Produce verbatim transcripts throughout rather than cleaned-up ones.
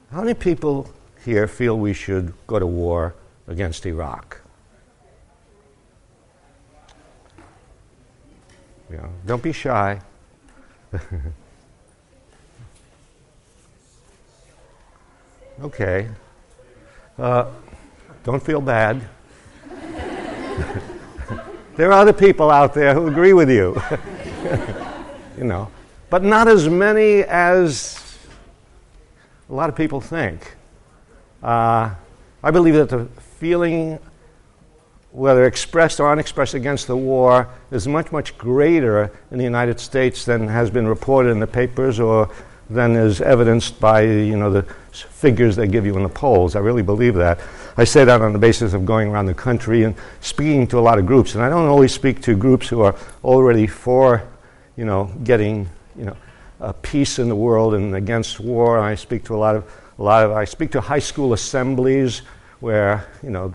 How many people here feel we should go to war against Iraq? You know, don't be shy. Okay. Uh, don't feel bad. There are other people out there who agree with you. You know, but not as many as a lot of people think. Uh, I believe that the feeling, whether expressed or unexpressed against the war, is much, much greater in the United States than has been reported in the papers or than is evidenced by, you know, the figures they give you in the polls. I really believe that. I say that on the basis of going around the country and speaking to a lot of groups. And I don't always speak to groups who are already for, you know, getting, you know, uh, peace in the world and against war. I speak to a lot of, a lot of, I speak to high school assemblies where, you know,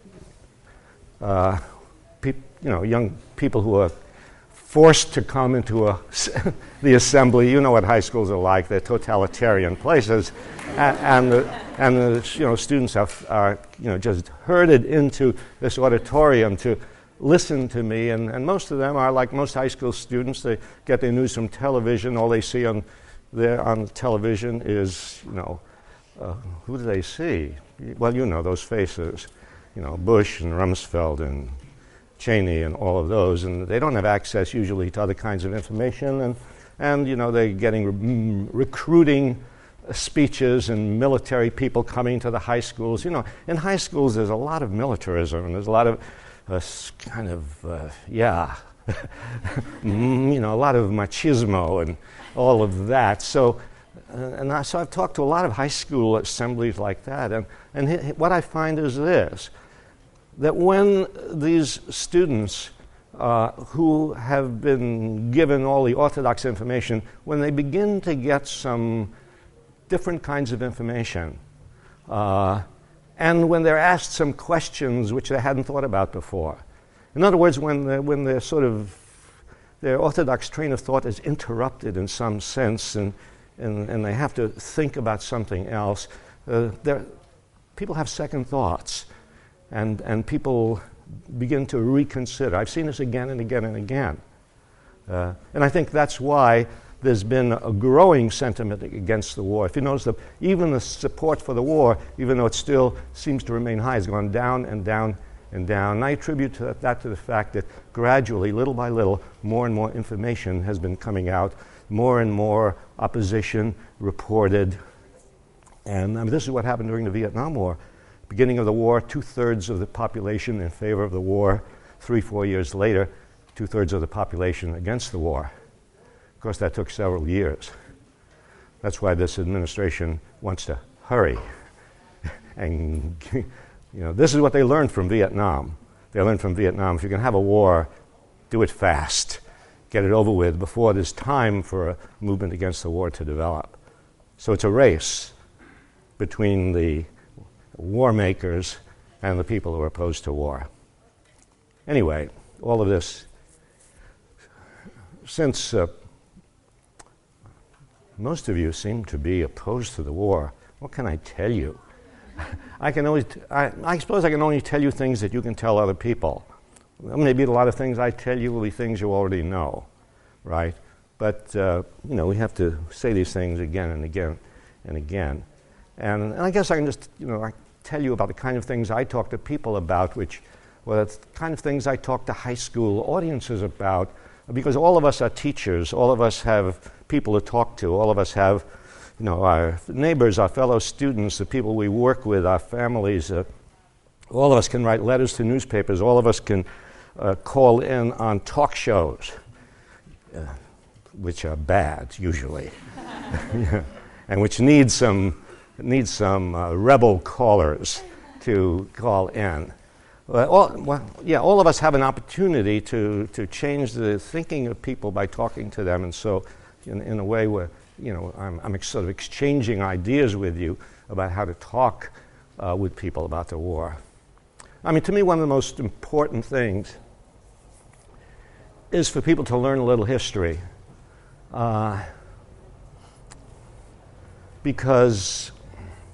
uh, peop, you know, young people who are forced to come into a, the assembly. You know what high schools are like. They're totalitarian places. And, and, the, and the, you know, students are, are, you know, just herded into this auditorium to listen to me. And, and most of them are like most high school students. They get their news from television. All they see on, there on television is, you know, uh, who do they see? Well, you know those faces. You know, Bush and Rumsfeld and Cheney and all of those, and they don't have access usually to other kinds of information, and, and you know, they're getting re- recruiting speeches and military people coming to the high schools. You know, in high schools there's a lot of militarism, and there's a lot of uh, kind of, uh, yeah, you know, a lot of machismo and all of that. So, uh, and I, so I've talked to a lot of high school assemblies like that, and, and h- what I find is this, that when these students uh, who have been given all the orthodox information, when they begin to get some different kinds of information, uh, and when they're asked some questions which they hadn't thought about before. In other words, when they're, when they're sort of, their orthodox train of thought is interrupted in some sense, and, and, and they have to think about something else, uh, people have second thoughts. And, and people begin to reconsider. I've seen this again and again and again. Uh, and I think that's why there's been a growing sentiment against the war. If you notice, that even the support for the war, even though it still seems to remain high, has gone down and down and down. And I attribute to that, that to the fact that gradually, little by little, more and more information has been coming out, more and more opposition reported. And I mean, this is what happened during the Vietnam War. Beginning of the war, two-thirds of the population in favor of the war. Three, four years later, two-thirds of the population against the war. Of course, that took several years. That's why this administration wants to hurry. And, you know, this is what they learned from Vietnam. They learned from Vietnam, if you're going to have a war, do it fast. Get it over with before there's time for a movement against the war to develop. So it's a race between the war makers and the people who are opposed to war. Anyway, all of this, since uh, most of you seem to be opposed to the war, what can I tell you? I can only, t- I, I suppose I can only tell you things that you can tell other people. Maybe a lot of things I tell you will be things you already know, right? But, uh, you know, we have to say these things again and again and again. And, and I guess I can just, you know, I tell you about the kind of things I talk to people about, which, well, it's the kind of things I talk to high school audiences about, because all of us are teachers, all of us have people to talk to, all of us have, you know, our neighbors, our fellow students, the people we work with, our families. Uh, all of us can write letters to newspapers, all of us can uh, call in on talk shows, uh, which are bad, usually, yeah, and which need some need some uh, rebel callers to call in. Well, all, well, yeah, all of us have an opportunity to, to change the thinking of people by talking to them, and so in, in a way where, you know, I'm, I'm ex- sort of exchanging ideas with you about how to talk uh, with people about the war. I mean, to me, one of the most important things is for people to learn a little history. Uh, because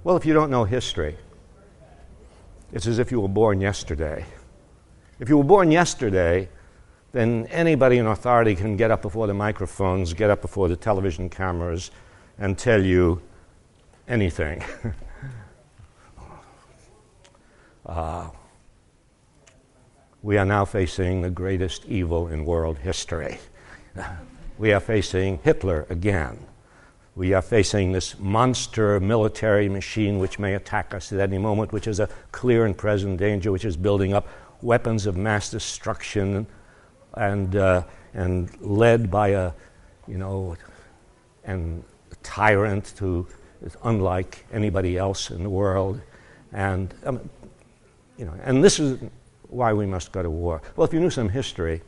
Well, if you don't know history, it's as if you were born yesterday. If you were born yesterday, then anybody in authority can get up before the microphones, get up before the television cameras, and tell you anything. uh, we are now facing the greatest evil in world history. We are facing Hitler again. We are facing this monster military machine which may attack us at any moment, which is a clear and present danger, which is building up weapons of mass destruction and uh, and led by a, you know, and a tyrant who is unlike anybody else in the world, and um, you know, and this is why we must go to war. Well, if you knew some history,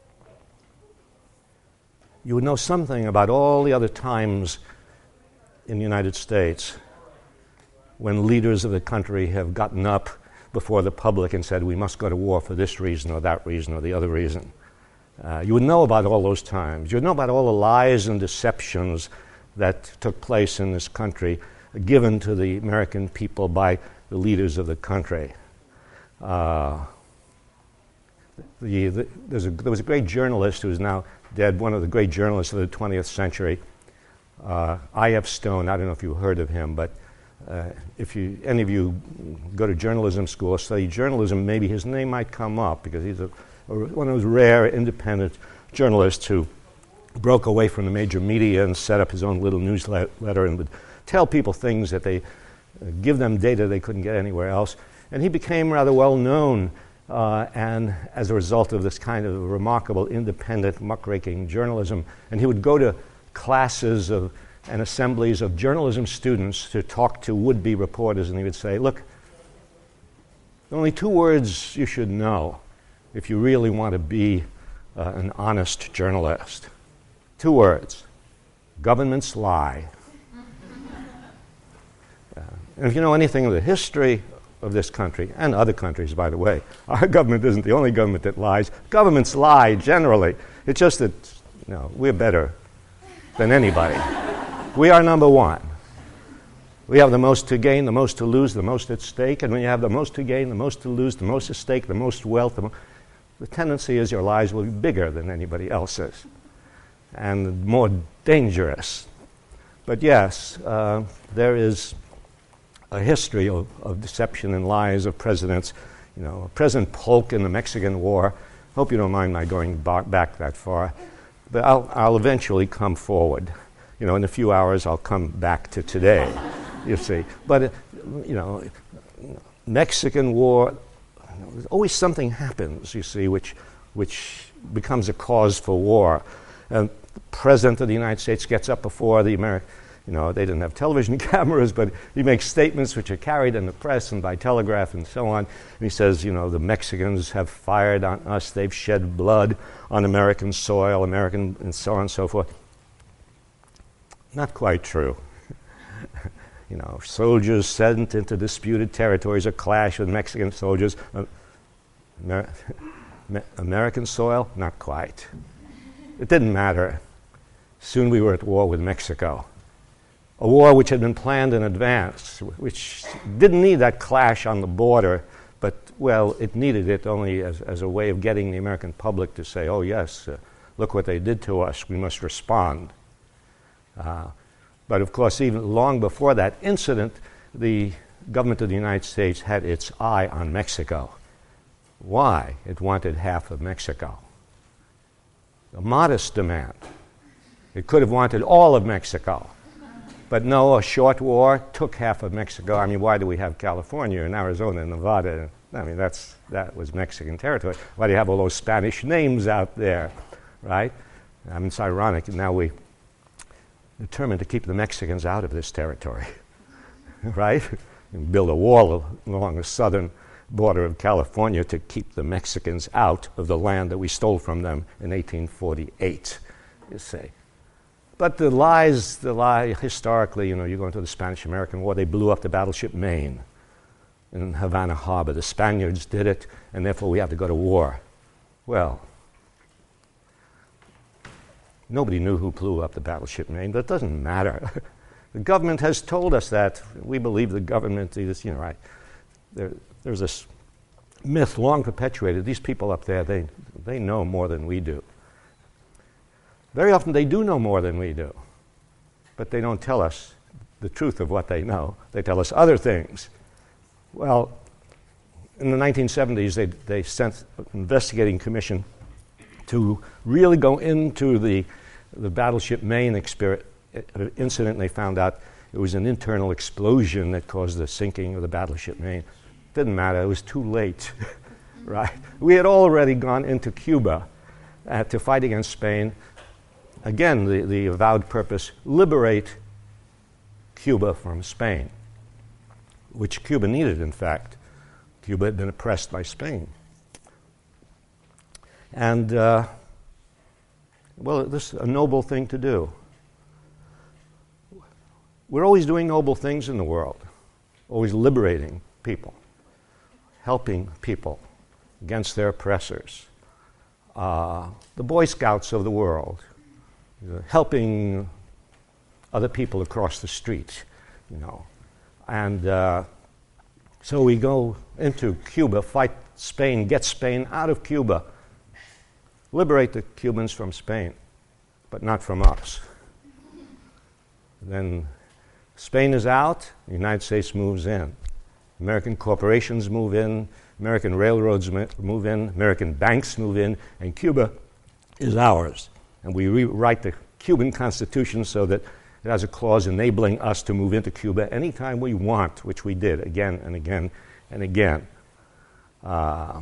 you would know something about all the other times in the United States when leaders of the country have gotten up before the public and said, we must go to war for this reason or that reason or the other reason. Uh, you would know about all those times. You would know about all the lies and deceptions that took place in this country, given to the American people by the leaders of the country. Uh, the, the, there's a, there was a great journalist who is now dead, one of the great journalists of the twentieth century, uh, I F Stone. I don't know if you heard of him, but Uh, if you, any of you go to journalism school or study journalism, maybe his name might come up because he's a, a, one of those rare independent journalists who broke away from the major media and set up his own little newsletter and would tell people things that they, uh, give them data they couldn't get anywhere else. And he became rather well known, uh, and as a result of this kind of remarkable independent muckraking journalism. And he would go to classes of and assemblies of journalism students to talk to would-be reporters, and he would say, look, there are only two words you should know if you really want to be uh, an honest journalist. Two words: governments lie. uh, and if you know anything of the history of this country, and other countries, by the way, our government isn't the only government that lies. Governments lie generally. It's just that, you know, we're better than anybody. We are number one. We have the most to gain, the most to lose, the most at stake. And when you have the most to gain, the most to lose, the most at stake, the most wealth, the, mo- the tendency is your lies will be bigger than anybody else's and more dangerous. But yes, uh, there is a history of, of deception and lies of presidents. You know, President Polk in the Mexican War. Hope you don't mind my going ba- back that far. But I'll, I'll eventually come forward. You know, in a few hours, I'll come back to today, you see. But, uh, you know, Mexican War, you know, always something happens, you see, which which becomes a cause for war. And the President of the United States gets up before the American, you know, they didn't have television cameras, but he makes statements which are carried in the press and by telegraph and so on. And he says, you know, the Mexicans have fired on us, they've shed blood on American soil, American, and so on and so forth. Not quite true. You know, soldiers sent into disputed territories or clash with Mexican soldiers. Uh, Amer- American soil? Not quite. It didn't matter. Soon we were at war with Mexico. A war which had been planned in advance, which didn't need that clash on the border, but, well, it needed it only as, as a way of getting the American public to say, oh, yes, uh, look what they did to us, we must respond. Uh, but of course, even long before that incident, the government of the United States had its eye on Mexico. Why? It wanted half of Mexico. A modest demand. It could have wanted all of Mexico. But no, a short war took half of Mexico. I mean, why do we have California and Arizona and Nevada? I mean, that's that was Mexican territory. Why do you have all those Spanish names out there, right? I mean, it's ironic. Now we determined to keep the Mexicans out of this territory, right? And build a wall along the southern border of California to keep the Mexicans out of the land that we stole from them in eighteen forty-eight, you see. But the lies, the lie, historically, you know, you go into the Spanish-American War, they blew up the battleship Maine in Havana Harbor. The Spaniards did it, and therefore we have to go to war. Well, nobody knew who blew up the battleship Maine, but it doesn't matter. The government has told us that. We believe the government is, you know, right. There, there's this myth long perpetuated. These people up there, they, they know more than we do. Very often they do know more than we do, but they don't tell us the truth of what they know. They tell us other things. Well, in the nineteen seventies, they, they sent an investigating commission to really go into the, the Battleship Maine exper- incident, and they found out it was an internal explosion that caused the sinking of the Battleship Maine. Didn't matter, it was too late, right? We had already gone into Cuba uh, to fight against Spain. Again, the, the avowed purpose, liberate Cuba from Spain, which Cuba needed, in fact. Cuba had been oppressed by Spain. And, uh, well, this is a noble thing to do. We're always doing noble things in the world, always liberating people, helping people against their oppressors. Uh, the Boy Scouts of the world, uh, helping other people across the street, you know. And uh, so we go into Cuba, fight Spain, get Spain out of Cuba, liberate the Cubans from Spain, but not from us. Then Spain is out, the United States moves in. American corporations move in, American railroads move in, American banks move in, and Cuba is ours. And we rewrite the Cuban Constitution so that it has a clause enabling us to move into Cuba anytime we want, which we did again and again and again. Uh,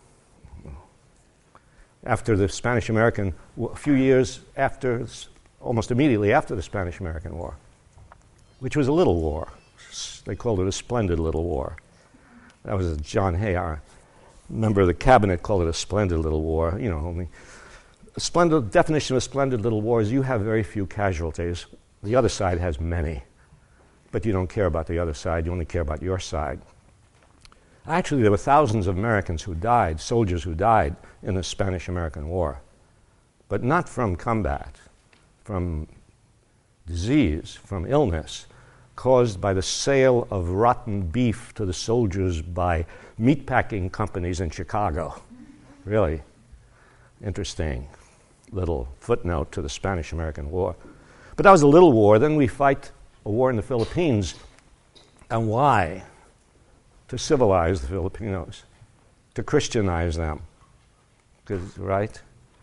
after the Spanish-American, a few years after, almost immediately after the Spanish-American War, which was a little war. They called it a splendid little war. That was John Hay, our member of the cabinet, called it a splendid little war. You know, only a splendid definition of a splendid little war is you have very few casualties. The other side has many, but you don't care about the other side. You only care about your side. Actually, there were thousands of Americans who died, soldiers who died in the Spanish-American War, but not from combat, from disease, from illness, caused by the sale of rotten beef to the soldiers by meatpacking companies in Chicago. Really interesting little footnote to the Spanish-American War. But that was a little war. Then we fight a war in the Philippines. And why? To civilize the Filipinos, to Christianize them, right?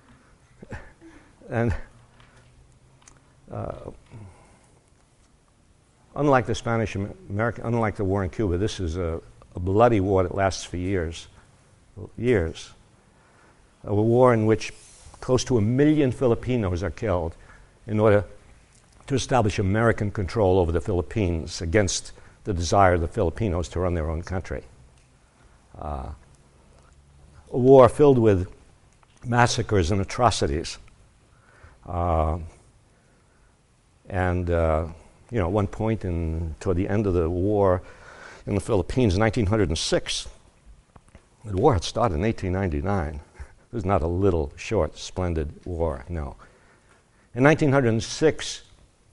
And uh, unlike the Spanish American, unlike the war in Cuba, this is a, a bloody war that lasts for years, years. A war in which close to a million Filipinos are killed in order to establish American control over the Philippines against the desire of the Filipinos to run their own country. Uh, a war filled with massacres and atrocities. Uh, and, uh, you know, at one point in, toward the end of the war in the Philippines, in nineteen oh six, the war had started in eighteen ninety-nine. It was not a little, short, splendid war, no. In nineteen oh six,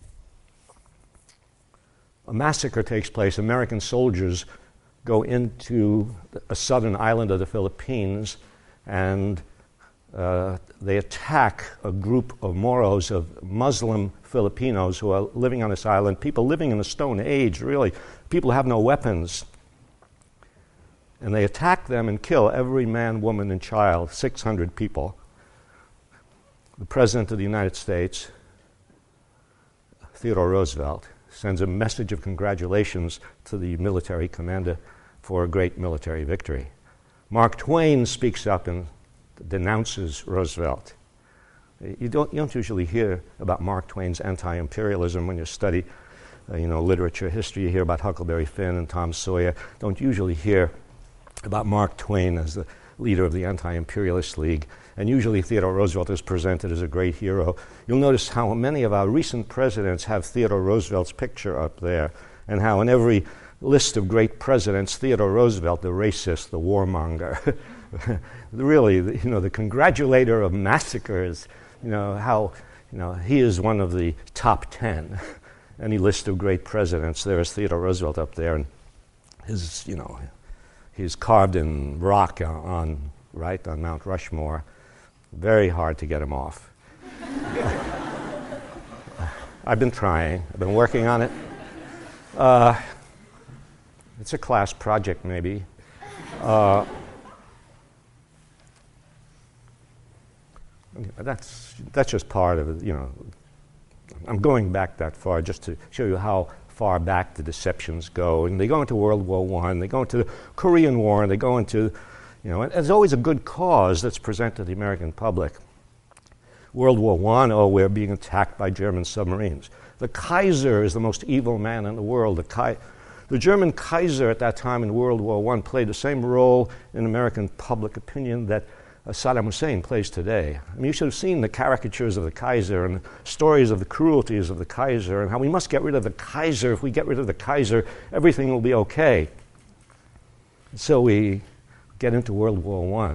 a massacre takes place. American soldiers go into a southern island of the Philippines and uh, they attack a group of Moros, of Muslim Filipinos who are living on this island, people living in the Stone Age, really. People have no weapons. And they attack them and kill every man, woman, and child, six hundred people. The President of the United States, Theodore Roosevelt, sends a message of congratulations to the military commander for a great military victory. Mark Twain speaks up and denounces Roosevelt. You don't, you don't usually hear about Mark Twain's anti-imperialism when you study uh, you know, literature, history. You hear about Huckleberry Finn and Tom Sawyer. Don't usually hear about Mark Twain as the leader of the Anti-Imperialist League. And usually Theodore Roosevelt is presented as a great hero. You'll notice how many of our recent presidents have Theodore Roosevelt's picture up there, and how in every list of great presidents, Theodore Roosevelt, the racist, the warmonger, really, the, you know, the congratulator of massacres, you know, how, you know, he is one of the top ten any list of great presidents, there's Theodore Roosevelt up there, and his, you know, he's carved in rock on, right, on Mount Rushmore. Very hard to get him off. I've been trying. I've been working on it. Uh, it's a class project, maybe. Uh, that's that's just part of it, you know. I'm going back that far just to show you how far back the deceptions go. And they go into World War One, they go into the Korean War, and they go into, you know, and there's always a good cause that's presented to the American public. World War One, oh, we're being attacked by German submarines. The Kaiser is the most evil man in the world. The, Kai- the German Kaiser at that time in World War One played the same role in American public opinion that uh, Saddam Hussein plays today. I mean, you should have seen the caricatures of the Kaiser and the stories of the cruelties of the Kaiser and how we must get rid of the Kaiser. If we get rid of the Kaiser, everything will be okay. So we get into World War One,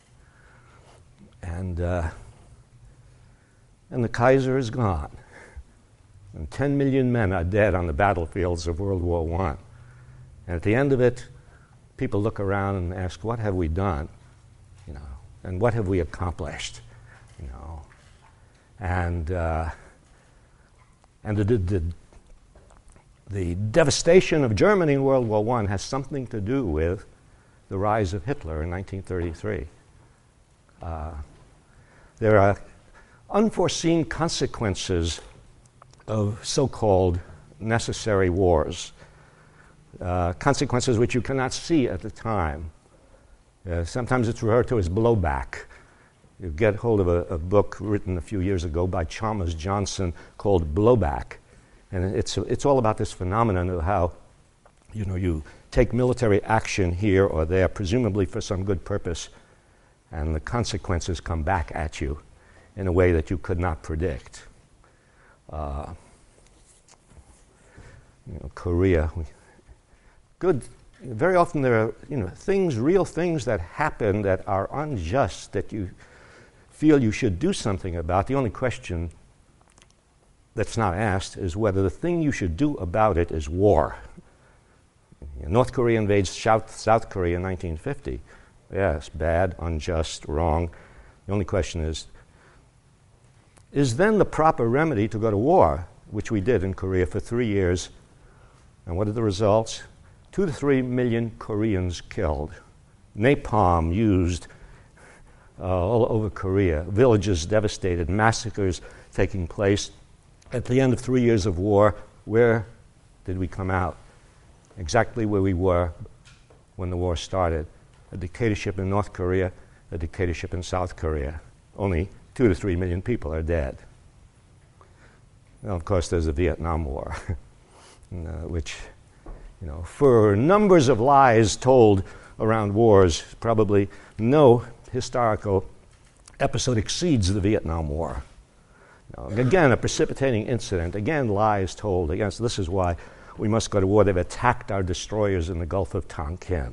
and uh, and the Kaiser is gone. And ten million men are dead on the battlefields of World War One. And at the end of it, people look around and ask, what have we done? You know, and what have we accomplished? You know, and uh, and the, the the devastation of Germany in World War One has something to do with the rise of Hitler in nineteen thirty-three. Uh, there are unforeseen consequences of so-called necessary wars, uh, consequences which you cannot see at the time. Uh, sometimes it's referred to as blowback. You get hold of a, a book written a few years ago by Chalmers Johnson called Blowback, and it's it's all about this phenomenon of how, you know, you take military action here or there, presumably for some good purpose, and the consequences come back at you in a way that you could not predict. Uh, you know, Korea, we, good. Very often there are, you know, things, real things that happen that are unjust that you feel you should do something about. The only question that's not asked is whether the thing you should do about it is war. You know, North Korea invades South, South Korea in nineteen fifty. Yes, bad, unjust, wrong. The only question is, is then the proper remedy to go to war, which we did in Korea for three years. And what are the results? Two to three million Koreans killed. Napalm used uh, all over Korea. Villages devastated, massacres taking place. At the end of three years of war, where did we come out? Exactly where we were when the war started. A dictatorship in North Korea, a dictatorship in South Korea. Only two to three million people are dead. Now, of course, there's the Vietnam War, uh, which, you know, for numbers of lies told around wars, probably no historical episode exceeds the Vietnam War. You know, again, a precipitating incident. Again, lies told. Again, so this is why we must go to war. They've attacked our destroyers in the Gulf of Tonkin.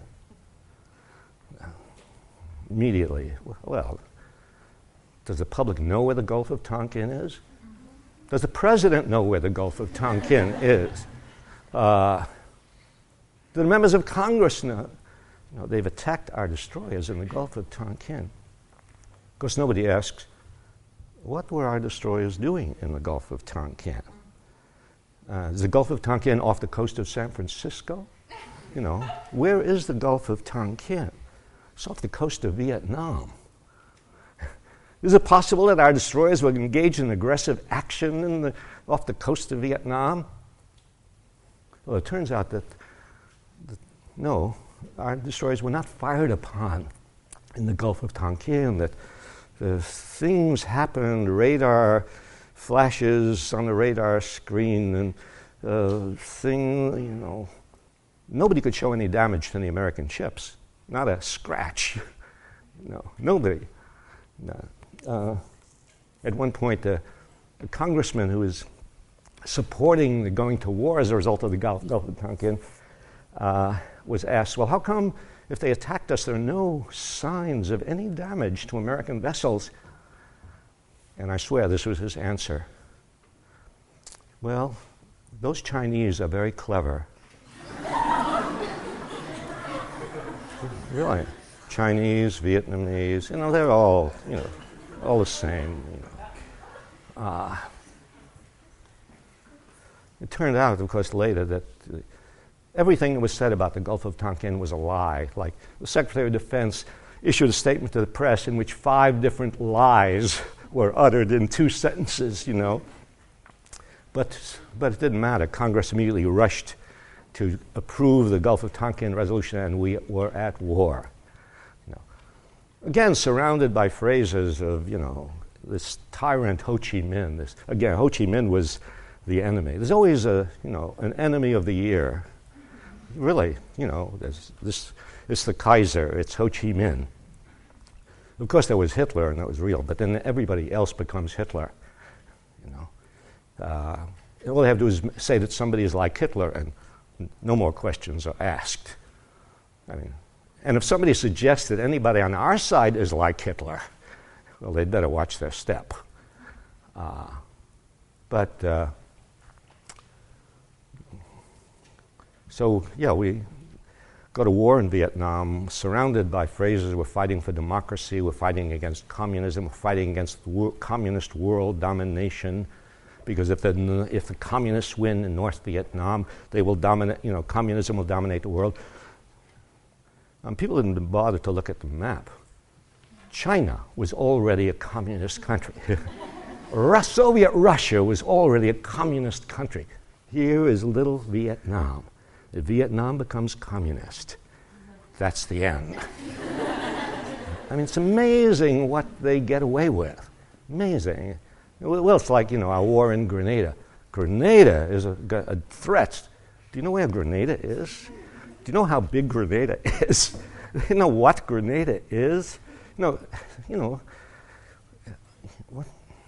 Immediately, well, does the public know where the Gulf of Tonkin is? Does the president know where the Gulf of Tonkin is? Uh, do the members of Congress know? No, they've attacked our destroyers in the Gulf of Tonkin. Of course, nobody asks, what were our destroyers doing in the Gulf of Tonkin? Uh, is the Gulf of Tonkin off the coast of San Francisco? You know, where is the Gulf of Tonkin? It's off the coast of Vietnam. Is it possible that our destroyers were engaged in aggressive action in the, off the coast of Vietnam? Well, it turns out that, that no, our destroyers were not fired upon in the Gulf of Tonkin, that the things happened, radar flashes on the radar screen, and uh, thing, you know, nobody could show any damage to the American ships. Not a scratch. No, nobody. No. Uh, at one point, uh, a congressman who was supporting the going to war as a result of the Gulf, Gulf of Tonkin uh, was asked, well, how come if they attacked us, there are no signs of any damage to American vessels? And I swear this was his answer. Well, those Chinese are very clever. Really. Chinese, Vietnamese, you know, they're all, you know, all the same. You know. Uh, it turned out, of course, later that uh, everything that was said about the Gulf of Tonkin was a lie. Like, the Secretary of Defense issued a statement to the press in which five different lies were uttered in two sentences, you know. But, but it didn't matter. Congress immediately rushed to approve the Gulf of Tonkin resolution, and we were at war. You know. Again, surrounded by phrases of, you know, this tyrant Ho Chi Minh. This, again, Ho Chi Minh was the enemy. There's always a, you know, an enemy of the year. Really, you know, there's this, it's the Kaiser, it's Ho Chi Minh. Of course, there was Hitler, and that was real, but then everybody else becomes Hitler, you know. Uh, all they have to do is say that somebody is like Hitler, and no more questions are asked. I mean, and if somebody suggests that anybody on our side is like Hitler, well, they'd better watch their step. Uh, but, uh, so, yeah, we go to war in Vietnam, surrounded by phrases, we're fighting for democracy, we're fighting against communism, we're fighting against the wor- communist world domination, because if the, if the communists win in North Vietnam, they will dominate, you know, communism will dominate the world. Um, people didn't bother to look at the map. China was already a communist country. Rus- Soviet Russia was already a communist country. Here is little Vietnam. If Vietnam becomes communist, that's the end. I mean, it's amazing what they get away with. Amazing. Well, it's like, you know, our war in Grenada. Grenada is a, a threat. Do you know where Grenada is? Do you know how big Grenada is? Do you know what Grenada is? You know, you know, what?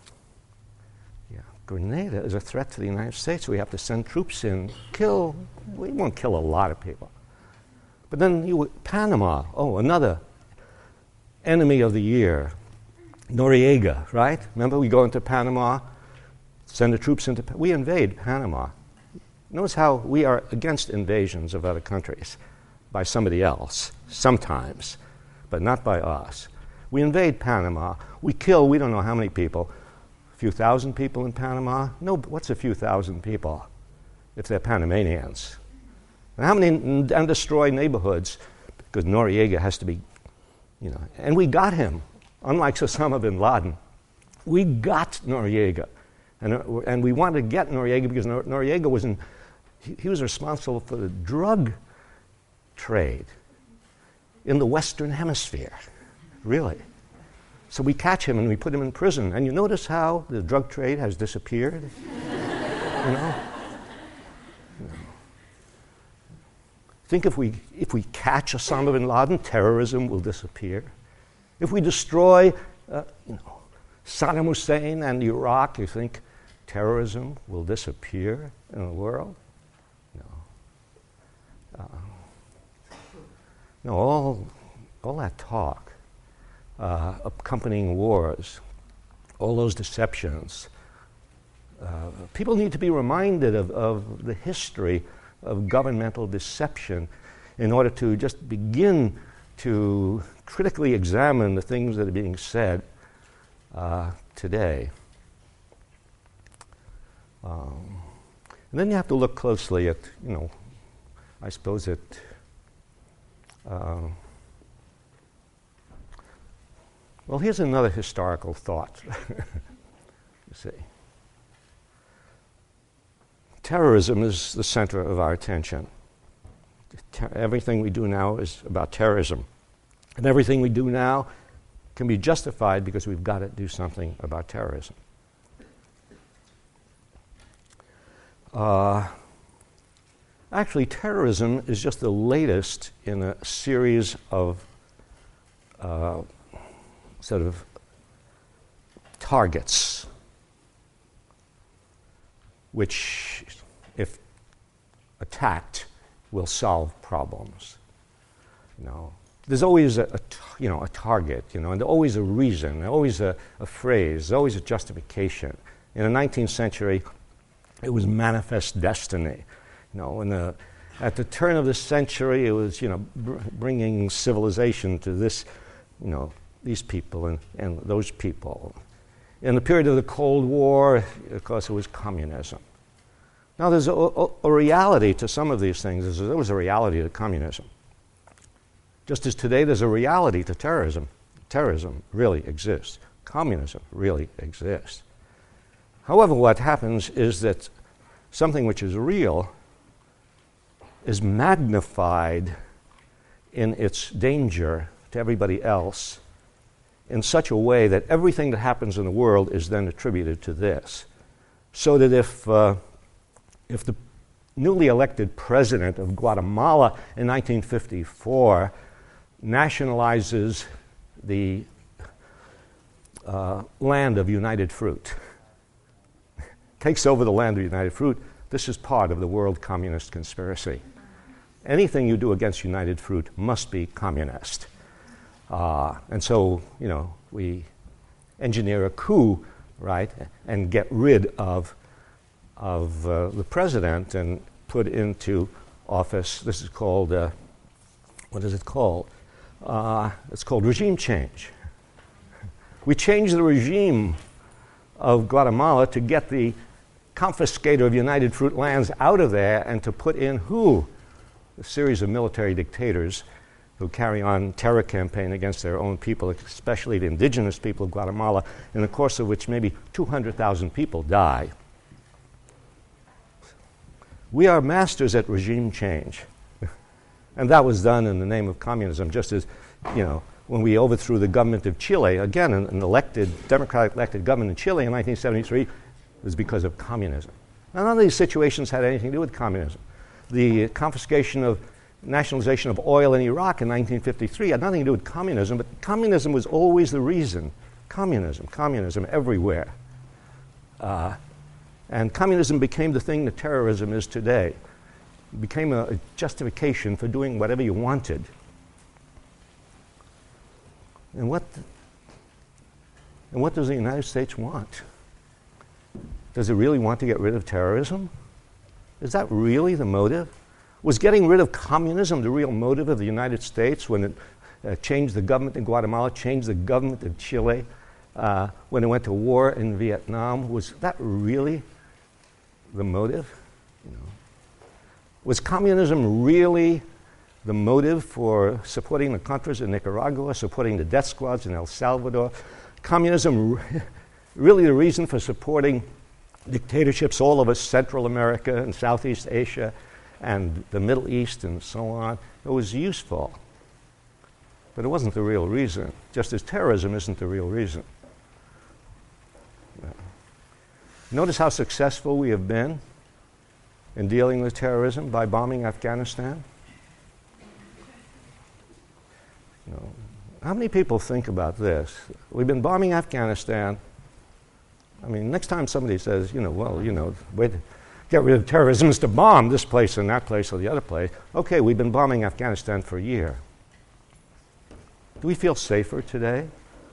Yeah, Grenada is a threat to the United States. We have to send troops in, kill. We won't kill a lot of people. But then you, Panama, oh, another enemy of the year. Noriega, right? Remember, we go into Panama, send the troops into, we invade Panama. Notice how we are against invasions of other countries by somebody else, sometimes, but not by us. We invade Panama, we kill, we don't know how many people, a few thousand people in Panama? No, what's a few thousand people if they're Panamanians? And how many, and destroy neighborhoods, because Noriega has to be, you know, and we got him. Unlike Osama bin Laden, we got Noriega. And, uh, and we wanted to get Noriega because Nor- Noriega was in, he, he was responsible for the drug trade in the Western Hemisphere, really. So we catch him and we put him in prison. And you notice how the drug trade has disappeared? you know? You know. Think if we, if we catch Osama bin Laden, terrorism will disappear. If we destroy, uh, you know, Saddam Hussein and Iraq, you think terrorism will disappear in the world? No. Uh, no, all, all that talk, uh, accompanying wars, all those deceptions, uh, people need to be reminded of, of the history of governmental deception in order to just begin to critically examine the things that are being said uh, today. Um, and then you have to look closely at, you know, I suppose at uh, well, here's another historical thought. You see. Terrorism is the center of our attention. Ter- everything we do now is about terrorism. And everything we do now can be justified because we've got to do something about terrorism. Uh, actually, terrorism is just the latest in a series of uh, sort of targets which, if attacked, will solve problems. You know, there's always a, a t- you know a target, you know, and there's always a reason, always a, a phrase, always a justification. In the nineteenth century, It was manifest destiny. You know, in the, at the turn of the century, it was, you know, br- bringing civilization to this, you know, these people and, and those people. In the period of the Cold War, of course, it was communism. Now, there's a, a, a reality to some of these things. There was a reality to communism. Just as today there's a reality to terrorism. Terrorism really exists. Communism really exists. However, what happens is that something which is real is magnified in its danger to everybody else in such a way that everything that happens in the world is then attributed to this. So that if, uh, if the newly elected president of Guatemala in nineteen fifty-four nationalizes the uh, land of United Fruit, takes over the land of United Fruit, this is part of the world communist conspiracy. Anything you do against United Fruit must be communist. Uh, and so, you know, we engineer a coup, right, and get rid of, of uh, the president and put into office, this is called, uh, what is it called? Uh, it's called regime change. We changed the regime of Guatemala to get the confiscator of United Fruit lands out of there and to put in who? A series of military dictators who carry on terror campaign against their own people, especially the indigenous people of Guatemala, in the course of which maybe two hundred thousand people die. We are masters at regime change. And that was done in the name of communism, just as, you know, when we overthrew the government of Chile, again, an, an elected, democratic elected government in Chile in nineteen seventy-three, it was because of communism. Now, none of these situations had anything to do with communism. The confiscation of nationalization of oil in Iraq in nineteen fifty-three had nothing to do with communism, but communism was always the reason. Communism, communism everywhere. Uh, and communism became the thing that terrorism is today. It became a, a justification for doing whatever you wanted. And what, and what does the United States want? Does it really want to get rid of terrorism? Is that really the motive? Was getting rid of communism the real motive of the United States when it uh, changed the government in Guatemala, changed the government in Chile, uh, when it went to war in Vietnam? Was that really the motive? You know, was communism really the motive for supporting the Contras in Nicaragua, supporting the death squads in El Salvador? Communism really the reason for supporting dictatorships all over Central America and Southeast Asia and the Middle East and so on? It was useful, but it wasn't the real reason, just as terrorism isn't the real reason. Yeah. Notice how successful we have been in dealing with terrorism by bombing Afghanistan. You know, how many people think about this? We've been bombing Afghanistan. I mean, next time somebody says, you know, well, you know, way to get rid of terrorism is to bomb this place and that place or the other place. Okay, we've been bombing Afghanistan for a year. Do we feel safer today?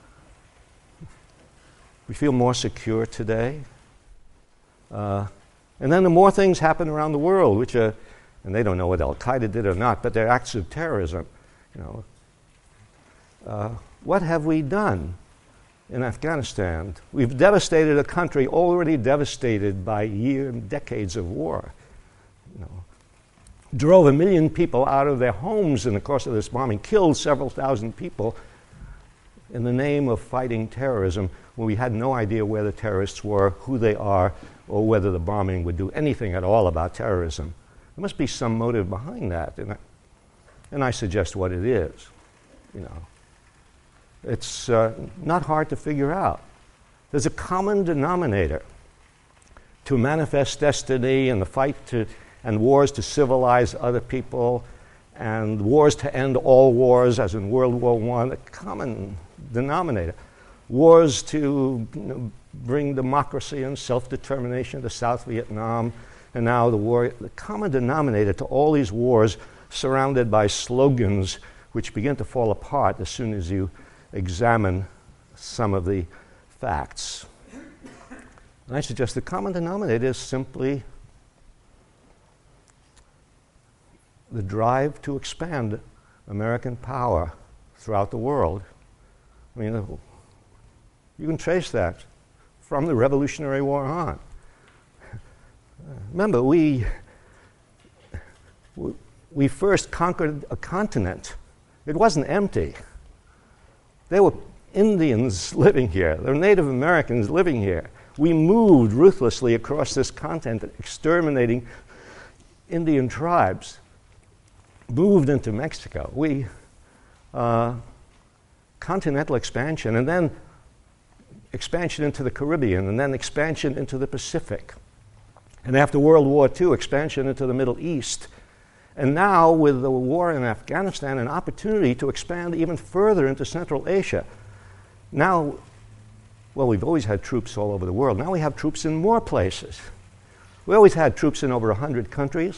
We feel more secure today? Uh, and then the more things happen around the world, which are, and they don't know what Al-Qaeda did or not, but they're acts of terrorism. You know, uh, what have we done in Afghanistan? We've devastated a country already devastated by years, decades of war. You know, drove a million people out of their homes in the course of this bombing, killed several thousand people in the name of fighting terrorism when we had no idea where the terrorists were, who they are, or whether the bombing would do anything at all about terrorism. There must be some motive behind that, and I, and I suggest what it is. You know, it's uh, not hard to figure out. There's a common denominator to manifest destiny and the fight to and wars to civilize other people and wars to end all wars, as in World War One. A common denominator. Wars to, you know, bring democracy and self-determination to South Vietnam, and now the war. The common denominator to all these wars, surrounded by slogans which begin to fall apart as soon as you examine some of the facts. And I suggest the common denominator is simply the drive to expand American power throughout the world. I mean, uh, you can trace that from the Revolutionary War on. Remember, we, we first conquered a continent. It wasn't empty. There were Indians living here. There were Native Americans living here. We moved ruthlessly across this continent, exterminating Indian tribes, moved into Mexico. We, uh, continental expansion, and then expansion into the Caribbean, and then expansion into the Pacific. And after World War Two, expansion into the Middle East. And now, with the war in Afghanistan, an opportunity to expand even further into Central Asia. Now, well, we've always had troops all over the world. Now we have troops in more places. We always had troops in over one hundred countries.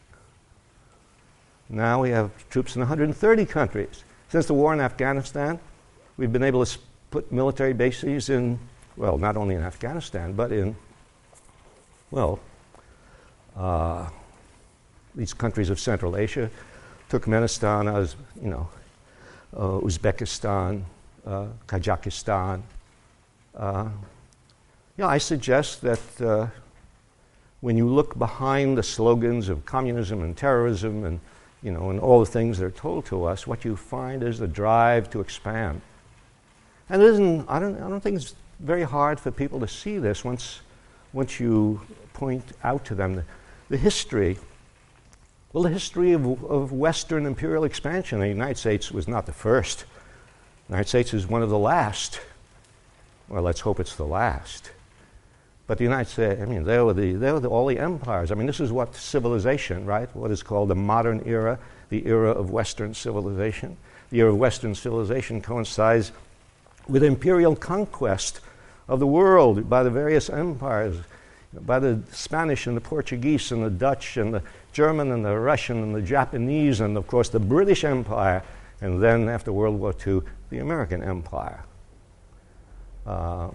Now we have troops in one hundred thirty countries. Since the war in Afghanistan, we've been able to put military bases in, well, not only in Afghanistan, but in, well, uh, these countries of Central Asia, Turkmenistan, as you know, uh, Uzbekistan, uh, Kazakhstan. Uh, yeah, I suggest that uh, when you look behind the slogans of communism and terrorism and you know, and all the things that are told to us, what you find is the drive to expand. And it isn't, I don't, I don't think it's very hard for people to see this once, once you point out to them the, the history. Well, the history of, of Western imperial expansion. The United States was not the first. The United States is one of the last. Well, let's hope it's the last. But the United States, I mean, they were, the, they were the, all the empires. I mean, this is what civilization, right? What is called the modern era, the era of Western civilization. The era of Western civilization coincides with imperial conquest of the world by the various empires, by the Spanish and the Portuguese and the Dutch and the German and the Russian and the Japanese and, of course, the British Empire, and then, after World War Two, the American Empire. Uh,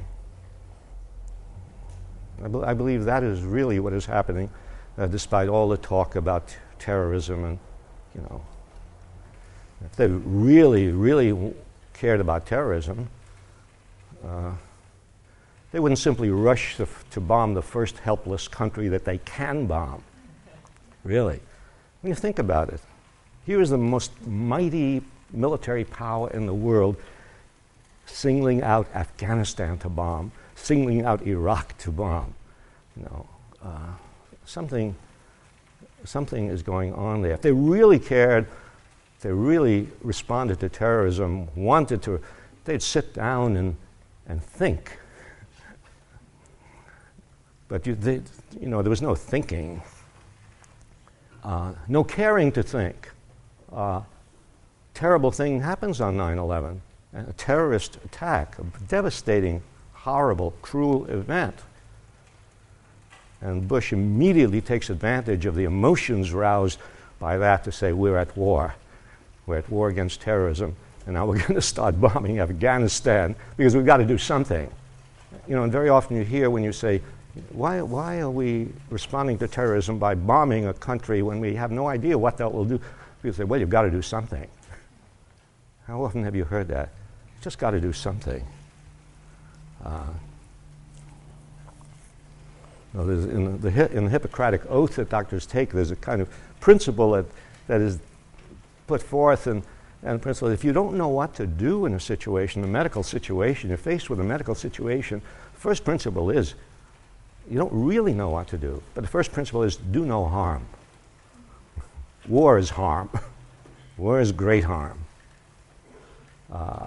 I, be- I believe that is really what is happening, uh, despite all the talk about terrorism and, you know, if they really, really w- cared about terrorism, uh, they wouldn't simply rush to, f- to bomb the first helpless country that they can bomb. Really. When you think about it, here is the most mighty military power in the world singling out Afghanistan to bomb, singling out Iraq to bomb. You know, uh, something, something is going on there. If they really cared, if they really responded to terrorism, wanted to, they'd sit down and, and think. But you, they, you know, there was no thinking, uh, no caring to think. Uh, terrible thing happens on nine eleven. A terrorist attack, a devastating, horrible, cruel event. And Bush immediately takes advantage of the emotions roused by that to say, we're at war. We're at war against terrorism, and now we're going to start bombing Afghanistan because we've got to do something. You know, and very often you hear when you say, why, why are we responding to terrorism by bombing a country when we have no idea what that will do? People say, well, you've got to do something. How often have you heard that? You've just got to do something. Uh, no, there's in, the, in the Hippocratic Oath that doctors take, there's a kind of principle that, that is put forth, and, and the principle is if you don't know what to do in a situation, a medical situation, you're faced with a medical situation, the first principle is you don't really know what to do. But the first principle is do no harm. War is harm. War is great harm. Uh,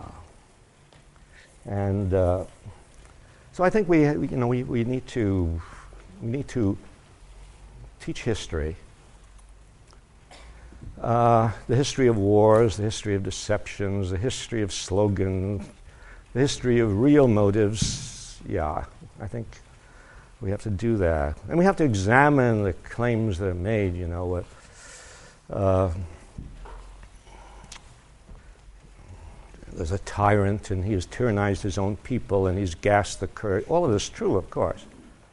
and uh, so I think we, you know, we, we need to we need to teach history, uh, the history of wars, the history of deceptions, the history of slogans, the history of real motives. Yeah, I think we have to do that, and we have to examine the claims that are made. You know what. Uh, There's a tyrant, and he has tyrannized his own people, and he's gassed the courage. All of this is true, of course.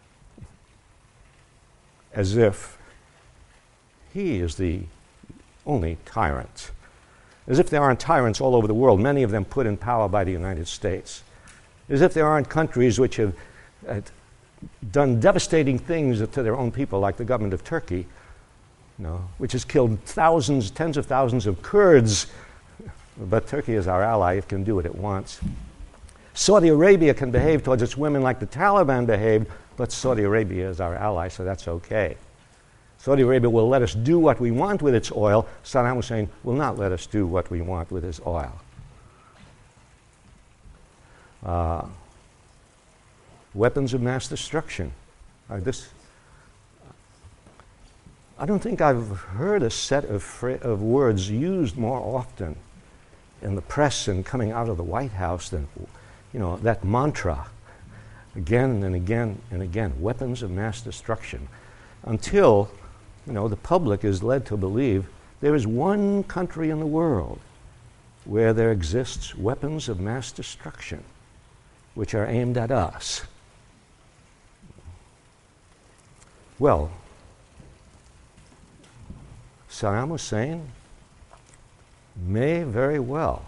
as if he is the only tyrant, as if there aren't tyrants all over the world, many of them put in power by the United States, as if there aren't countries which have uh, done devastating things to their own people, like the government of Turkey, you know, which has killed thousands, tens of thousands of Kurds, but Turkey is our ally, it can do what it wants. Saudi Arabia can behave towards its women like the Taliban behaved, but Saudi Arabia is our ally, so that's okay. Saudi Arabia will let us do what we want with its oil. Saddam Hussein will not let us do what we want with his oil. Uh, weapons of mass destruction. Uh, this, I don't think I've heard a set of, fra- of words used more often in the press and coming out of the White House than, you know, that mantra, again and again and again, weapons of mass destruction, until, you know, the public is led to believe there is one country in the world where there exists weapons of mass destruction which are aimed at us. Well, Saddam Hussein may very well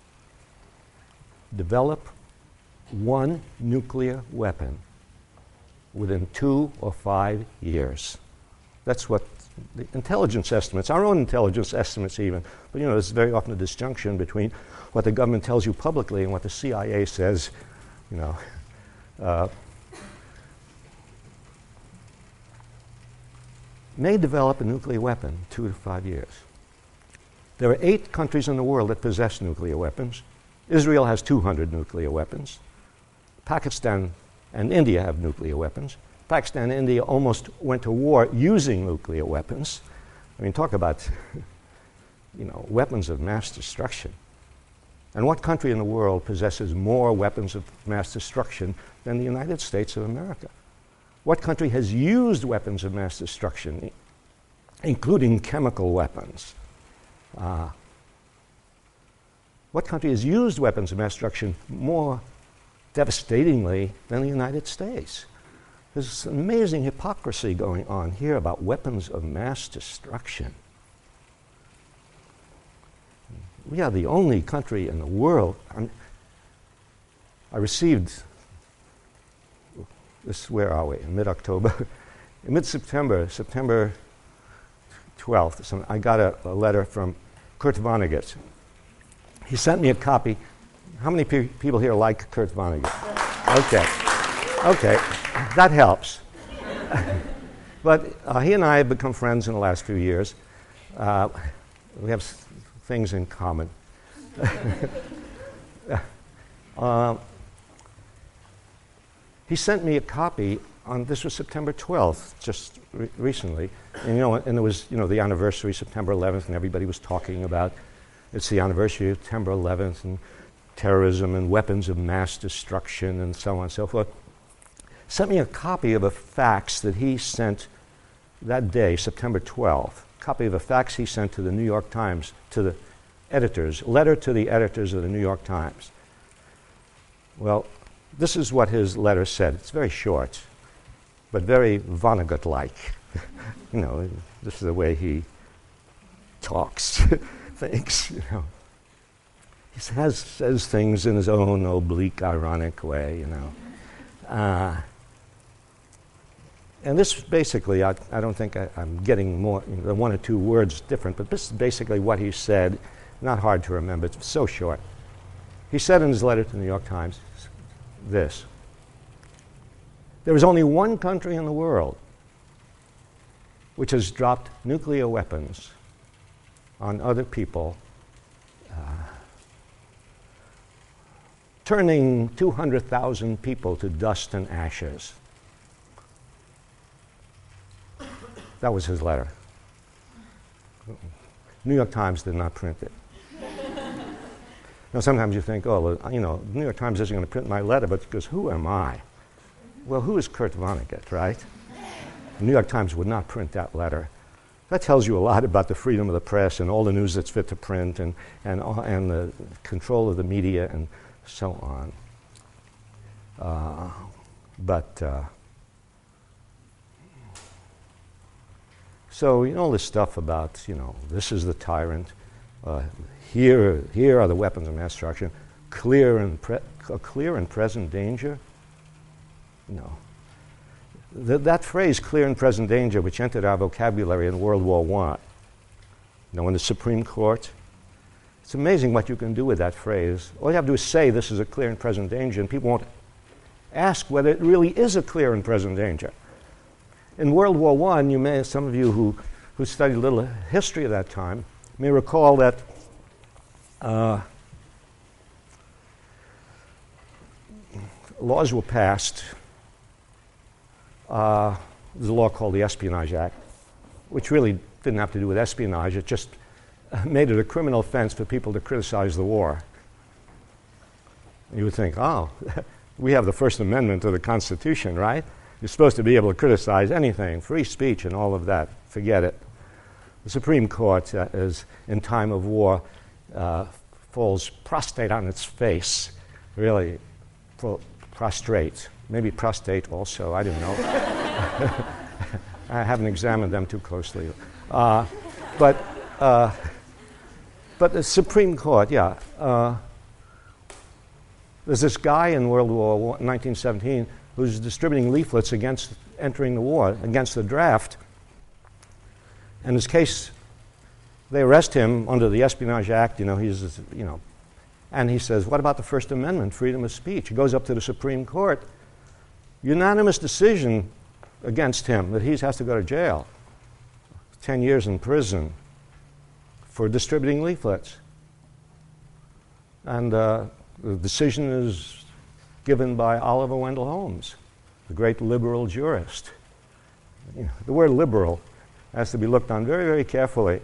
develop one nuclear weapon within two or five years. That's what the intelligence estimates, our own intelligence estimates even, but you know, there's very often a disjunction between what the government tells you publicly and what the C I A says, you know. Uh, may develop a nuclear weapon two to five years. There are eight countries in the world that possess nuclear weapons. Israel has two hundred nuclear weapons. Pakistan and India have nuclear weapons. Pakistan and India almost went to war using nuclear weapons. I mean, talk about, you know, weapons of mass destruction. And what country in the world possesses more weapons of mass destruction than the United States of America? What country has used weapons of mass destruction, including chemical weapons? Uh, what country has used weapons of mass destruction more devastatingly than the United States? There's this amazing hypocrisy going on here about weapons of mass destruction. We are the only country in the world. I'm, I received, this, where are we, in mid-October? In mid-September, September twelfth, some, I got a, a letter from Kurt Vonnegut. He sent me a copy. How many pe- people here like Kurt Vonnegut? Okay. Okay, that helps. But uh, he and I have become friends in the last few years. Uh, we have s- things in common. uh, he sent me a copy on, this was September twelfth, just re- recently. And, you know, and it was, you know, the anniversary, September eleventh, and everybody was talking about it's the anniversary of September eleventh and terrorism and weapons of mass destruction and so on and so forth. Sent me a copy of a fax that he sent that day, September twelfth, copy of a fax he sent to the New York Times, to the editors, letter to the editors of the New York Times. Well, this is what his letter said. It's very short, but very Vonnegut-like. You know, this is the way he talks, thinks, you know. He says, says things in his own oblique, ironic way, you know. Uh, and this basically, I, I don't think I, I'm getting more, you know, one or two words different, but this is basically what he said. Not hard to remember, it's so short. He said in his letter to the New York Times this: there is only one country in the world which has dropped nuclear weapons on other people, uh, turning two hundred thousand people to dust and ashes. That was his letter. New York Times did not print it. Now, sometimes you think, oh, well, you know, New York Times isn't going to print my letter, but because who am I? Well, who is Kurt Vonnegut, right? The New York Times would not print that letter. That tells you a lot about the freedom of the press and all the news that's fit to print and, and, and the control of the media and so on. Uh, but uh, So, you know, all this stuff about, you know, this is the tyrant, uh, here, here are the weapons of mass destruction, clear and pre- a clear and present danger? No. Th- that phrase, clear and present danger, which entered our vocabulary in World War One, you know, in the Supreme Court, it's amazing what you can do with that phrase. All you have to do is say this is a clear and present danger, and people won't ask whether it really is a clear and present danger. In World War One, you may, some of you who, who studied a little history of that time, may recall that uh, laws were passed. Uh, there's a law called the Espionage Act, which really didn't have to do with espionage. It just made it a criminal offense for people to criticize the war. You would think, oh, we have the First Amendment to the Constitution, right? You're supposed to be able to criticize anything, free speech and all of that. Forget it. The Supreme Court uh, is, in time of war, uh, falls prostrate on its face, really pro- prostrate. Maybe prostate also, I don't know. I haven't examined them too closely. Uh, but, uh, but the Supreme Court, yeah. Uh, there's this guy in World War One, nineteen seventeen, who's distributing leaflets against entering the war, against the draft. And his case, they arrest him under the Espionage Act, you know, he's, you know, and he says, what about the First Amendment, freedom of speech? He goes up to the Supreme Court. Unanimous decision against him that he has to go to jail. Ten years in prison for distributing leaflets. And uh, the decision is given by Oliver Wendell Holmes, the great liberal jurist. You know, the word liberal has to be looked on very, very carefully.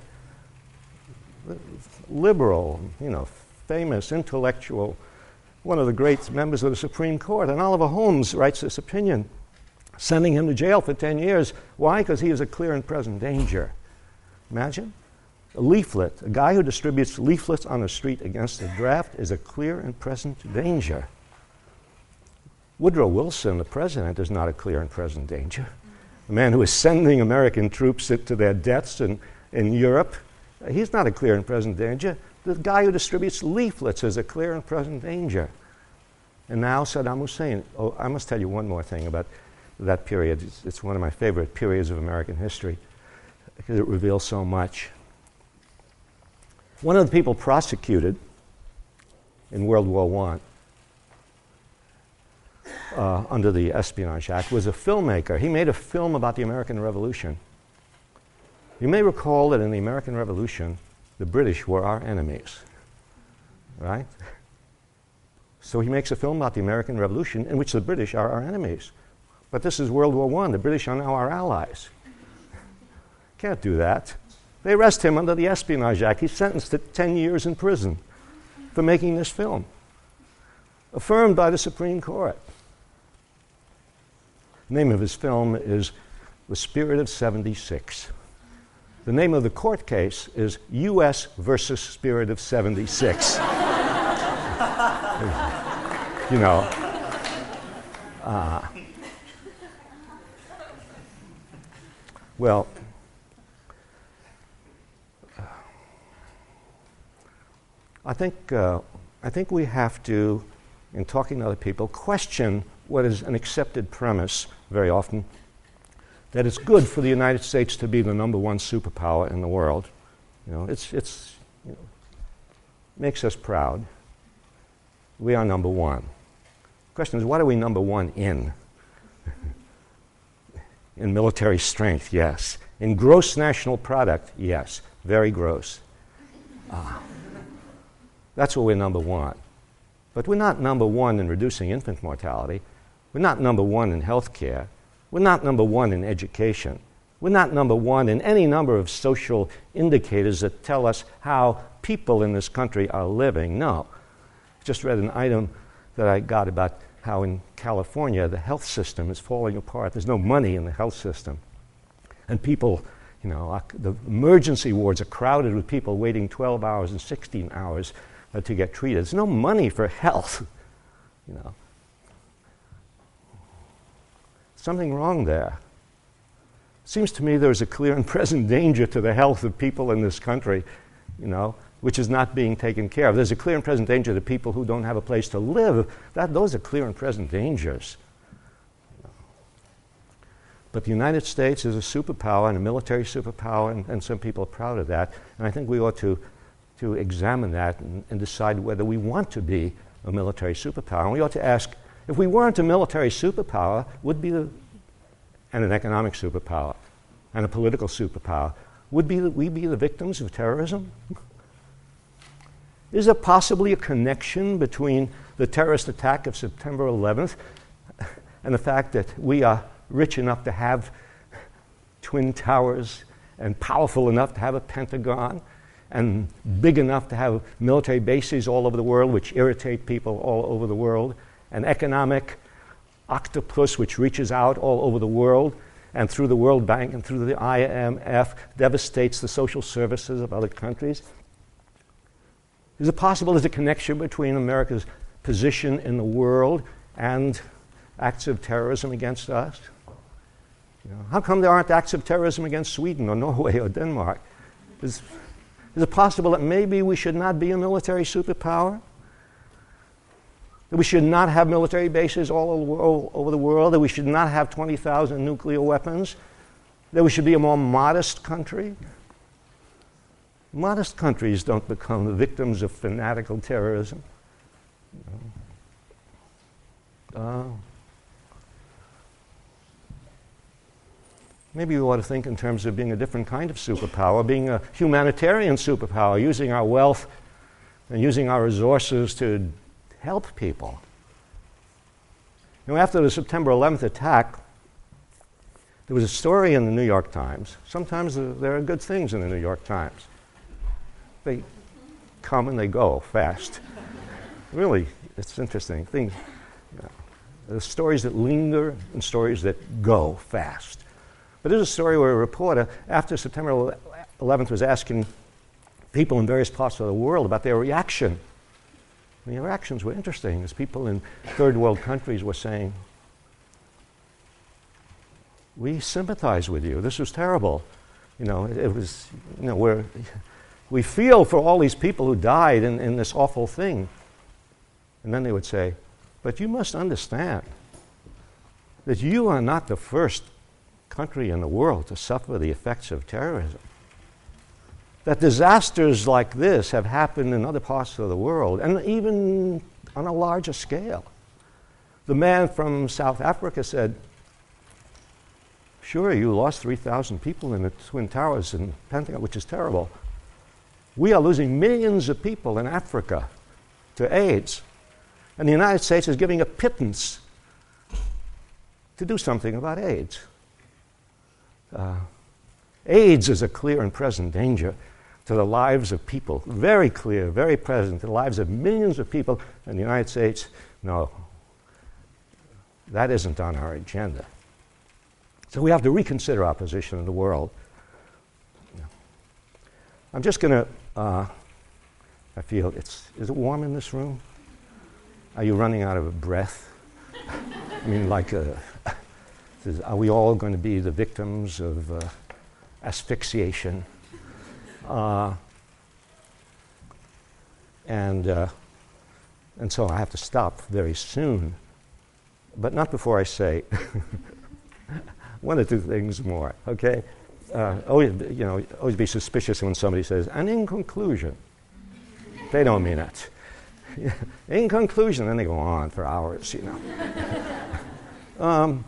Liberal, you know, famous, intellectual, one of the great members of the Supreme Court. And Oliver Holmes writes this opinion, sending him to jail for ten years. Why? Because he is a clear and present danger. Imagine. A leaflet, a guy who distributes leaflets on the street against the draft is a clear and present danger. Woodrow Wilson, the president, is not a clear and present danger. The man who is sending American troops to their deaths in, in Europe, he's not a clear and present danger. The guy who distributes leaflets is a clear and present danger. And now Saddam Hussein. Oh, I must tell you one more thing about that period. It's, it's one of my favorite periods of American history because it reveals so much. One of the people prosecuted in World War One uh, under the Espionage Act was a filmmaker. He made a film about the American Revolution. You may recall that in the American Revolution, the British were our enemies, right? So he makes a film about the American Revolution in which the British are our enemies. But this is World War One. The British are now our allies. Can't do that. They arrest him under the Espionage Act. He's sentenced to ten years in prison for making this film, affirmed by the Supreme Court. The name of his film is The Spirit of seventy-six. The name of the court case is U S versus Spirit of seventy-six. You know. Uh, well, I think, uh, I think we have to, in talking to other people, question what is an accepted premise very often, that it's good for the United States to be the number one superpower in the world. You know, it's, it's, you know, makes us proud. We are number one. The question is, what are we number one in? In military strength, yes. In gross national product, yes. Very gross. Uh, That's what we're number one. But we're not number one in reducing infant mortality. We're not number one in health care. We're not number one in education. We're not number one in any number of social indicators that tell us how people in this country are living. No. I just read an item that I got about how in California the health system is falling apart. There's no money in the health system. And people, you know, the emergency wards are crowded with people waiting twelve hours and sixteen hours uh, to get treated. There's no money for health, you know. Something wrong there. seems to me there's a clear and present danger to the health of people in this country, you know, which is not being taken care of. There's a clear and present danger to people who don't have a place to live. That, those are clear and present dangers. But the United States is a superpower and a military superpower, and, and some people are proud of that. And I think we ought to, to examine that and, and decide whether we want to be a military superpower. And we ought to ask, if we weren't a military superpower, would be the, and an economic superpower, and a political superpower, would be the, we be the victims of terrorism? Is there possibly a connection between the terrorist attack of September eleventh and the fact that we are rich enough to have twin towers and powerful enough to have a Pentagon and big enough to have military bases all over the world which irritate people all over the world, an economic octopus which reaches out all over the world and through the World Bank and through the I M F devastates the social services of other countries? Is it possible there's a connection between America's position in the world and acts of terrorism against us? You know, how come there aren't acts of terrorism against Sweden or Norway or Denmark? Is, is it possible that maybe we should not be a military superpower? That we should not have military bases all over, all over the world? That we should not have twenty thousand nuclear weapons? That we should be a more modest country? Modest countries don't become the victims of fanatical terrorism. You know. uh, Maybe we ought to think in terms of being a different kind of superpower, being a humanitarian superpower, using our wealth and using our resources to help people. You know, after the September eleventh attack, there was a story in the New York Times. Sometimes there are good things in the New York Times. They come and they go fast. Really, it's interesting. Things, you know, there's stories that linger and stories that go fast. But there's a story where a reporter, after September eleventh, was asking people in various parts of the world about their reaction. And the reactions were interesting, as people in third world countries were saying, "We sympathize with you. This was terrible. You know, it, it was, you know, we're, we feel for all these people who died in, in this awful thing." And then they would say, "But you must understand that you are not the first country in the world to suffer the effects of terrorism. That disasters like this have happened in other parts of the world, and even on a larger scale." The man from South Africa said, "Sure, you lost three thousand people in the Twin Towers and Pentagon, which is terrible. We are losing millions of people in Africa to AIDS, and the United States is giving a pittance to do something about AIDS." Uh, AIDS is a clear and present danger to the lives of people, very clear, very present, to the lives of millions of people in the United States. No, that isn't on our agenda. So we have to reconsider our position in the world. I'm just going to, uh, I feel it's, is it warm in this room? Are you running out of breath? I mean, like, uh, are we all going to be the victims of uh, asphyxiation? Uh, and, uh, and so I have to stop very soon, but not before I say one or two things more, okay? Uh, always, you know, always be suspicious when somebody says, "and in conclusion." They don't mean it. In conclusion, then they go on for hours, you know. um,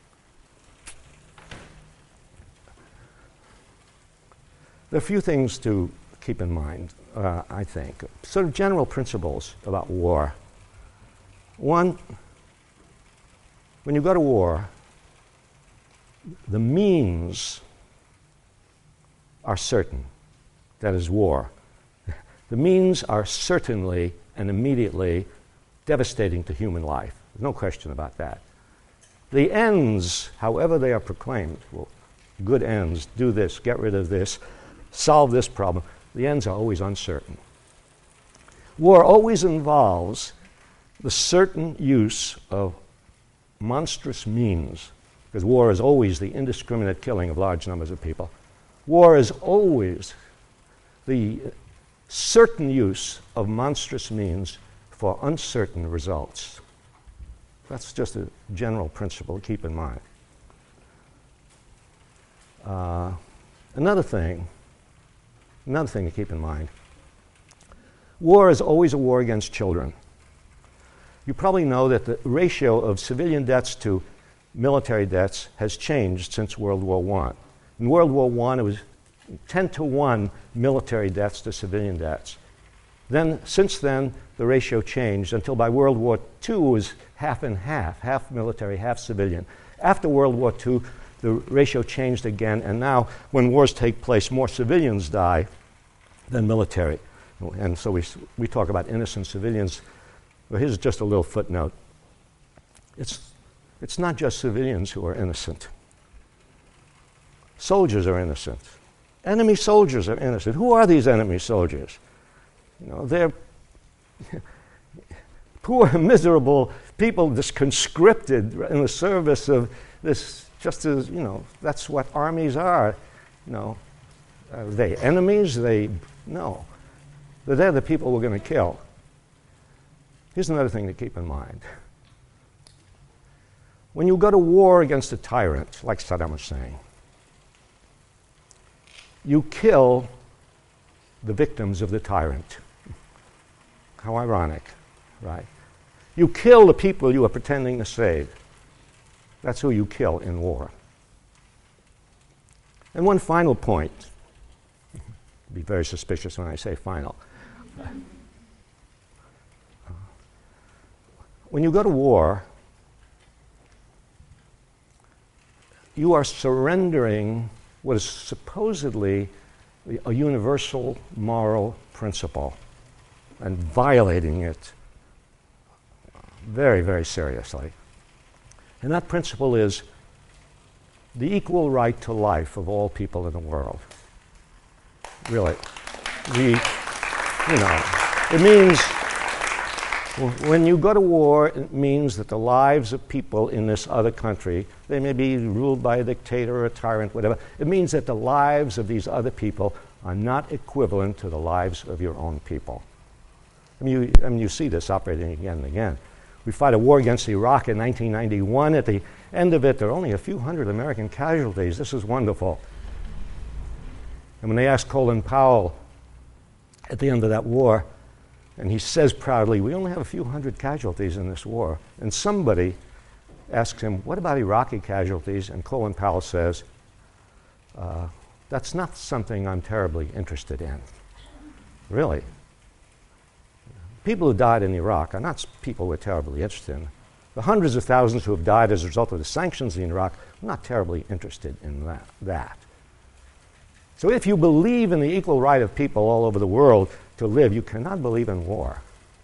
There are a few things to keep in mind, uh, I think. Sort of general principles about war. One, when you go to war, the means are certain. That is war. The means are certainly and immediately devastating to human life. There's no question about that. The ends, however they are proclaimed, well, good ends, do this, get rid of this, solve this problem, the ends are always uncertain. War always involves the certain use of monstrous means because war is always the indiscriminate killing of large numbers of people. War is always the certain use of monstrous means for uncertain results. That's just a general principle to keep in mind. Uh, another thing, another thing to keep in mind, war is always a war against children. You probably know that the ratio of civilian deaths to military deaths has changed since World War One. In World War One, it was ten to one military deaths to civilian deaths. Then, since then, the ratio changed until by World War Two it was half and half, half military, half civilian. After World War Two, the ratio changed again, and now when wars take place, more civilians die than military. And so we, we talk about innocent civilians. Well, here's just a little footnote. It's, it's not just civilians who are innocent. Soldiers are innocent. Enemy soldiers are innocent. Who are these enemy soldiers? You know, they're poor, miserable people just conscripted in the service of this, just as, you know, that's what armies are. You know, are they enemies? They, no. They're the people we're going to kill. Here's another thing to keep in mind. When you go to war against a tyrant, like Saddam Hussein, you kill the victims of the tyrant. How ironic, right? You kill the people you are pretending to save. That's who you kill in war. And one final point. Be very suspicious when I say final. When you go to war, you are surrendering what is supposedly a universal moral principle and violating it very, very seriously. And that principle is the equal right to life of all people in the world. Really. The, you know, it means when you go to war, it means that the lives of people in this other country, they may be ruled by a dictator or a tyrant, whatever, it means that the lives of these other people are not equivalent to the lives of your own people. I mean, you, I mean, you see this operating again and again. We fought a war against Iraq in nineteen ninety-one. At the end of it, there are only a few hundred American casualties. This is wonderful. And when they asked Colin Powell at the end of that war, and he says proudly, we only have a few hundred casualties in this war. And somebody asks him, what about Iraqi casualties? And Colin Powell says, uh, that's not something I'm terribly interested in. Really. People who died in Iraq are not people we're terribly interested in. The hundreds of thousands who have died as a result of the sanctions in Iraq, we're not terribly interested in that. that. So if you believe in the equal right of people all over the world to live, you cannot believe in war.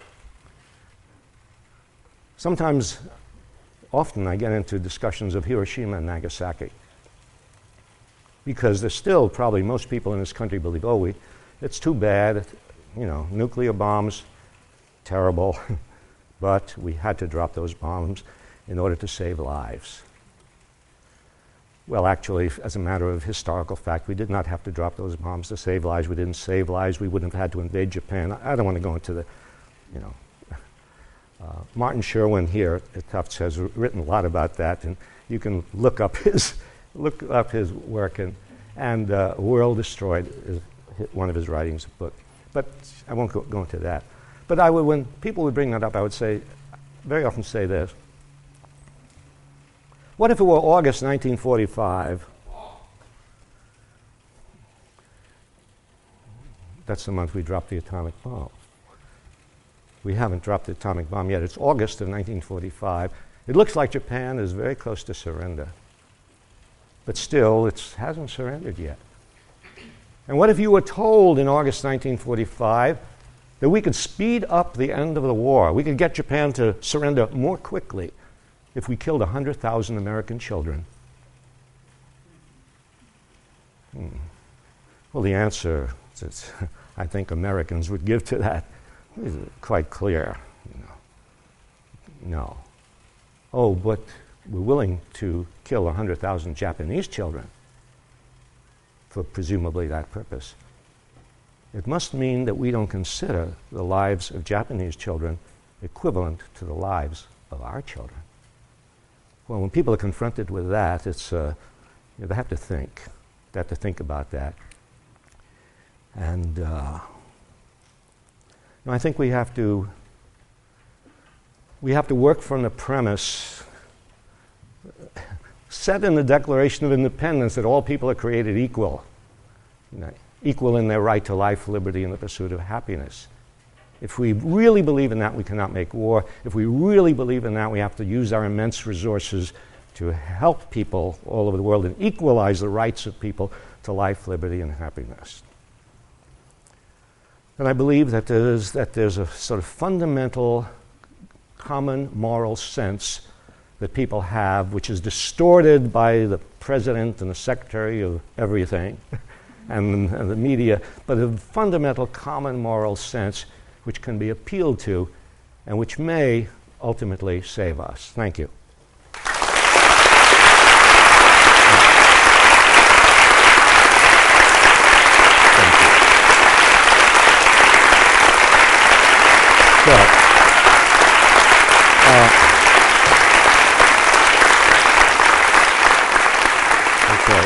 Sometimes, often I get into discussions of Hiroshima and Nagasaki, because there's still probably most people in this country believe, oh, we, it's too bad, you know, nuclear bombs, terrible, but we had to drop those bombs in order to save lives. Well, actually, as a matter of historical fact, we did not have to drop those bombs to save lives. We didn't save lives. We wouldn't have had to invade Japan. I don't want to go into the, you know. Uh, Martin Sherwin here at Tufts has written a lot about that, and you can look up his look up his work. And and uh, World Destroyed is one of his writings, book. But I won't go, go into that. But I would, when people would bring that up, I would say, very often say this. What if it were August nineteen forty-five? That's the month we dropped the atomic bomb. We haven't dropped the atomic bomb yet. It's August of nineteen forty-five. It looks like Japan is very close to surrender. But still, it hasn't surrendered yet. And what if you were told in August nineteen forty-five that we could speed up the end of the war? We could get Japan to surrender more quickly if we killed one hundred thousand American children. Hmm. Well, the answer that I think Americans would give to that is quite clear. You know. No. Oh, but we're willing to kill one hundred thousand Japanese children for presumably that purpose, it must mean that we don't consider the lives of Japanese children equivalent to the lives of our children. Well, when people are confronted with that, it's, uh, you know, they have to think. They have to think about that. And uh, you know, I think we have to we have to work from the premise set in the Declaration of Independence that all people are created equal, you know, equal in their right to life, liberty, and the pursuit of happiness. If we really believe in that, we cannot make war. If we really believe in that, we have to use our immense resources to help people all over the world and equalize the rights of people to life, liberty, and happiness. And I believe that there's, that there's a sort of fundamental common moral sense that people have, which is distorted by the president and the secretary of everything and, and the media, but a fundamental common moral sense which can be appealed to and which may ultimately save us. Thank you. So, uh, okay.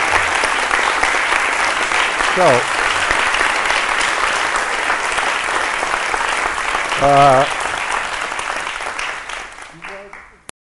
So, uh,